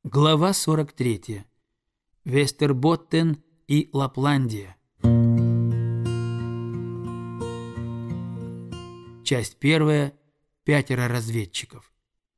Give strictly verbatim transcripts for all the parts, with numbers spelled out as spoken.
Глава сорок третья. Вестерботтен и Лапландия. Часть первая. Пятеро разведчиков.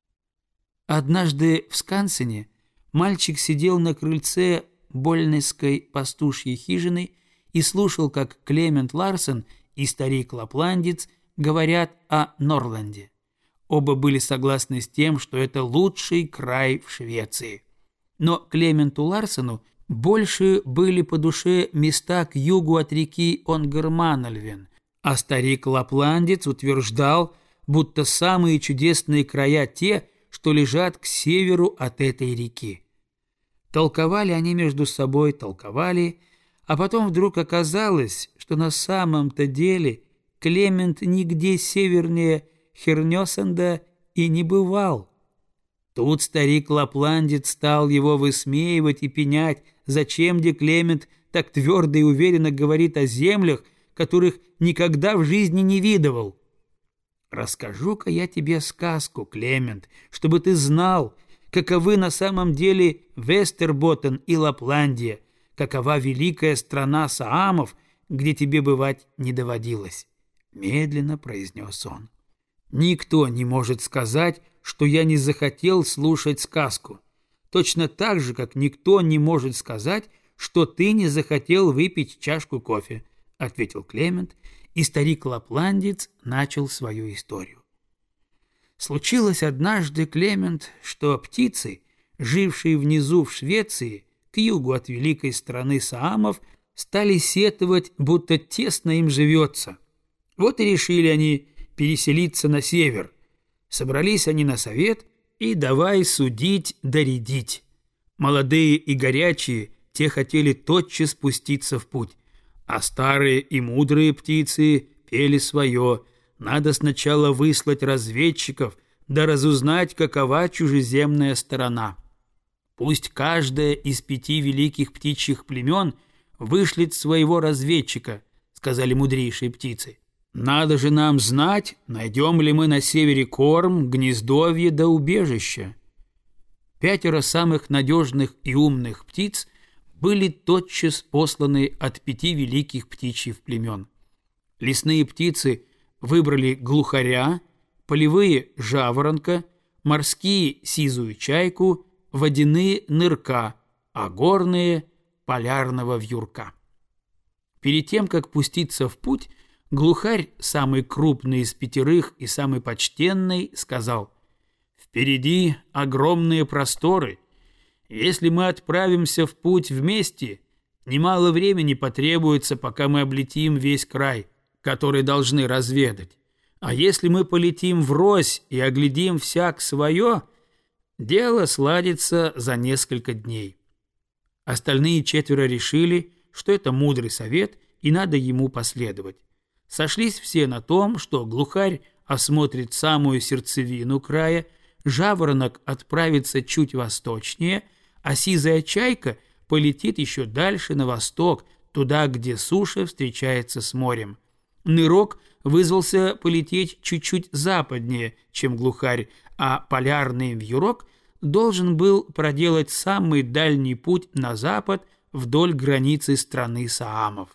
Однажды в Скансене мальчик сидел на крыльце Больнесской пастушьей хижины и слушал, как Клемент Ларсен и старик-лапландец говорят о Норланде. Оба были согласны с тем, что это лучший край в Швеции. Но Клементу Ларсену больше были по душе места к югу от реки Онгерманальвен, а старик-лапландец утверждал, будто самые чудесные края те, что лежат к северу от этой реки. Толковали они между собой, толковали, а потом вдруг оказалось, что на самом-то деле Клемент нигде севернее Хернёсенда и не бывал. Тут старик-лапландец стал его высмеивать и пенять, зачем де Клемент так твердо и уверенно говорит о землях, которых никогда в жизни не видывал. «Расскажу-ка я тебе сказку, Клемент, чтобы ты знал, каковы на самом деле Вестерботтен и Лапландия, какова великая страна саамов, где тебе бывать не доводилось», — медленно произнес он. «Никто не может сказать, что я не захотел слушать сказку, точно так же, как никто не может сказать, что ты не захотел выпить чашку кофе», — ответил Клемент, и старик-лапландец начал свою историю. Случилось однажды, Клемент, что птицы, жившие внизу в Швеции, к югу от великой страны саамов, стали сетовать, будто тесно им живется. Вот и решили они переселиться на север. Собрались они на совет и давай судить да рядить. Молодые и горячие, те хотели тотчас спуститься в путь, а старые и мудрые птицы пели свое: надо сначала выслать разведчиков, да разузнать, какова чужеземная сторона. Пусть каждая из пяти великих птичьих племен вышлет своего разведчика, сказали мудрейшие птицы. Надо же нам знать, найдем ли мы на севере корм, гнездовье да убежище. Пятеро самых надежных и умных птиц были тотчас посланы от пяти великих птичьих племен. Лесные птицы выбрали глухаря, полевые — жаворонка, морские — сизую чайку, водяные — нырка, а горные — полярного вьюрка. Перед тем, как пуститься в путь, глухарь, самый крупный из пятерых и самый почтенный, сказал: «Впереди огромные просторы. Если мы отправимся в путь вместе, немало времени потребуется, пока мы облетим весь край, который должны разведать. А если мы полетим врозь и оглядим всяк свое, дело сладится за несколько дней». Остальные четверо решили, что это мудрый совет и надо ему последовать. Сошлись все на том, что глухарь осмотрит самую сердцевину края, жаворонок отправится чуть восточнее, а сизая чайка полетит еще дальше на восток, туда, где суша встречается с морем. Нырок вызвался полететь чуть-чуть западнее, чем глухарь, а полярный вьюрок должен был проделать самый дальний путь на запад вдоль границы страны саамов.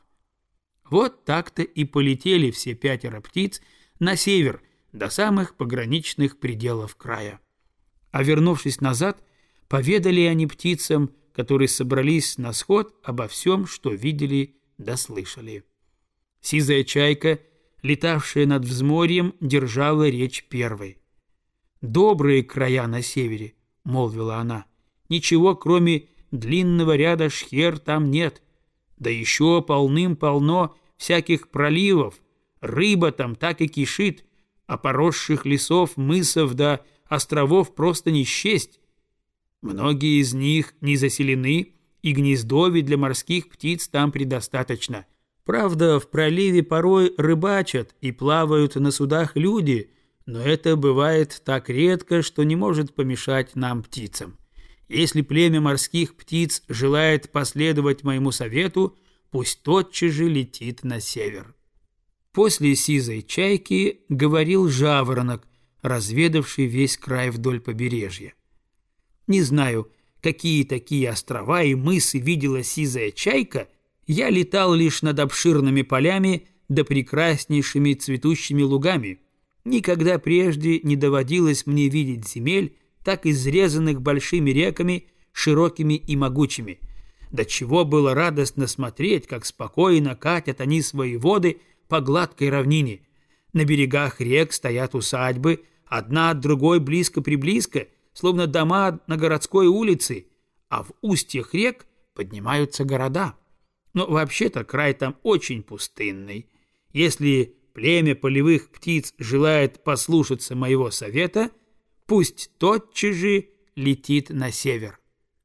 Вот так-то и полетели все пятеро птиц на север, до самых пограничных пределов края. А вернувшись назад, поведали они птицам, которые собрались на сход, обо всем, что видели да слышали. Сизая чайка, летавшая над взморьем, держала речь первой. «Добрые края на севере», — молвила она, — «ничего, кроме длинного ряда шхер, там нет. Да еще полным-полно всяких проливов, рыба там так и кишит, а поросших лесов, мысов да островов просто не счесть. Многие из них не заселены, и гнездовий для морских птиц там предостаточно. Правда, в проливе порой рыбачат и плавают на судах люди, но это бывает так редко, что не может помешать нам, птицам. Если племя морских птиц желает последовать моему совету, пусть тотчас же летит на север». После сизой чайки говорил жаворонок, разведавший весь край вдоль побережья. «Не знаю, какие такие острова и мысы видела сизая чайка, я летал лишь над обширными полями да прекраснейшими цветущими лугами. Никогда прежде не доводилось мне видеть земель, так изрезанных большими реками, широкими и могучими. До чего было радостно смотреть, как спокойно катят они свои воды по гладкой равнине. На берегах рек стоят усадьбы, одна от другой близко-приблизко, словно дома на городской улице, а в устьях рек поднимаются города. Но вообще-то край там очень пустынный. Если племя полевых птиц желает послушаться моего совета, пусть тотчас же летит на север.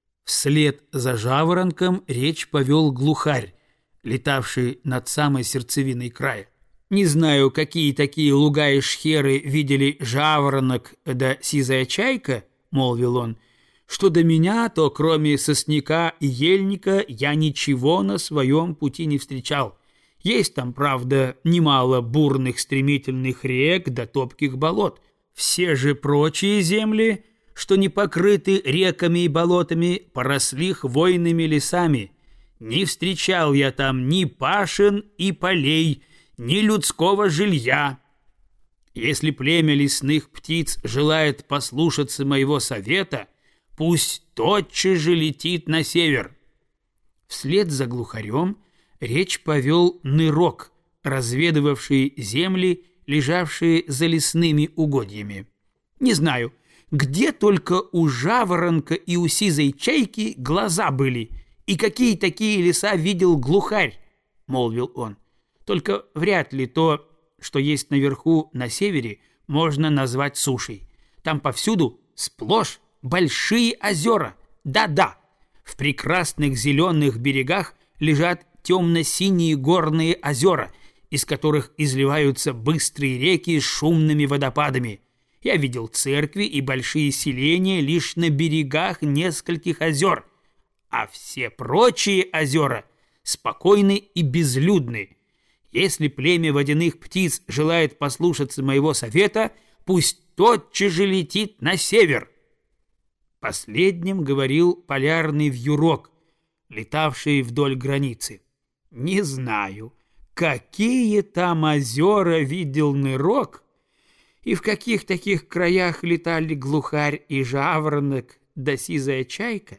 Вслед за жаворонком речь повел глухарь, летавший над самой сердцевиной края. Не знаю, какие такие луга и шхеры видели жаворонок да сизая чайка, молвил он, что до меня, то кроме сосняка и ельника я ничего на своем пути не встречал. Есть там, правда, немало бурных стремительных рек да топких болот. Все же прочие земли, что не покрыты реками и болотами, поросли хвойными лесами. Не встречал я там ни пашен и полей, ни людского жилья. Если племя лесных птиц желает послушаться моего совета, пусть тотчас же летит на север. Вслед за глухарем речь повел Нырок, разведывавший земли, лежавшие за лесными угодьями. Не знаю, где только у жаворонка и у сизой чайки глаза были, и какие такие леса видел глухарь, молвил он. Только вряд ли то, что есть наверху на севере, можно назвать сушей. Там повсюду сплошь большие озера. Да-да, в прекрасных зеленых берегах лежат темно-синие горные озера, из которых изливаются быстрые реки с шумными водопадами. Я видел церкви и большие селения лишь на берегах нескольких озер, а все прочие озера спокойны и безлюдны. Если племя водяных птиц желает послушаться моего совета, пусть тотчас же летит на север. Последним говорил полярный вьюрок, летавший вдоль границы. Не знаю, какие там озера видел Нырок, и в каких таких краях летали глухарь и жаворонок да сизая чайка.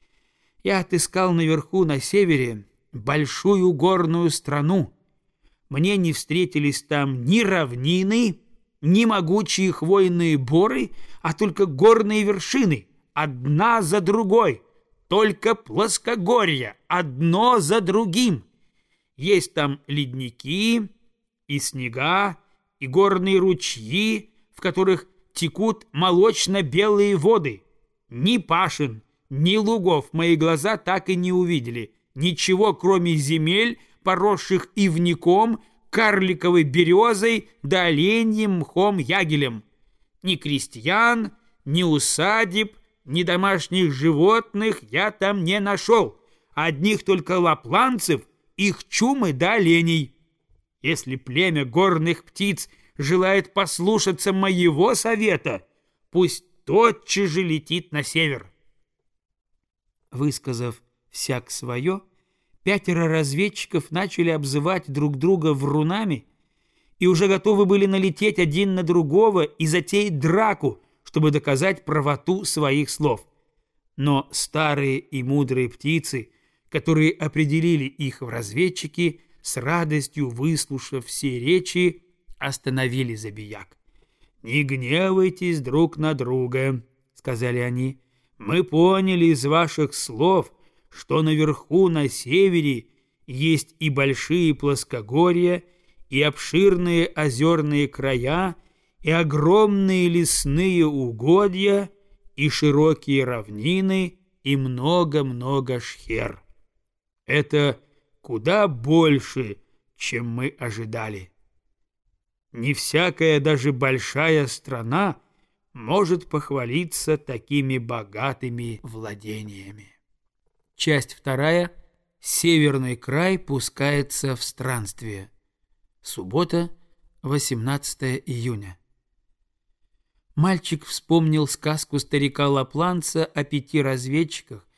Я отыскал наверху на севере большую горную страну. Мне не встретились там ни равнины, ни могучие хвойные боры, а только горные вершины, одна за другой, только плоскогорья, одно за другим. Есть там ледники и снега, и горные ручьи, в которых текут молочно-белые воды. Ни пашин, ни лугов мои глаза так и не увидели, ничего, кроме земель, поросших ивником, карликовой березой да оленьим мхом ягелем. Ни крестьян, ни усадеб, ни домашних животных я там не нашел, одних только лапланцев, их чумы да оленей. Если племя горных птиц желает послушаться моего совета, пусть тотчас же летит на север. Высказав всяк свое, пятеро разведчиков начали обзывать друг друга врунами и уже готовы были налететь один на другого и затеять драку, чтобы доказать правоту своих слов. Но старые и мудрые птицы, которые определили их в разведчики, с радостью выслушав все речи, остановили забияк. «Не гневайтесь друг на друга», — сказали они. «Мы поняли из ваших слов, что наверху на севере есть и большие плоскогорья, и обширные озерные края, и огромные лесные угодья, и широкие равнины, и много-много шхер. Это куда больше, чем мы ожидали. Не всякая, даже большая страна может похвалиться такими богатыми владениями». Часть вторая. Северный край пускается в странствие. Суббота, восемнадцатое июня. Мальчик вспомнил сказку старика Лапланца о пяти разведчиках,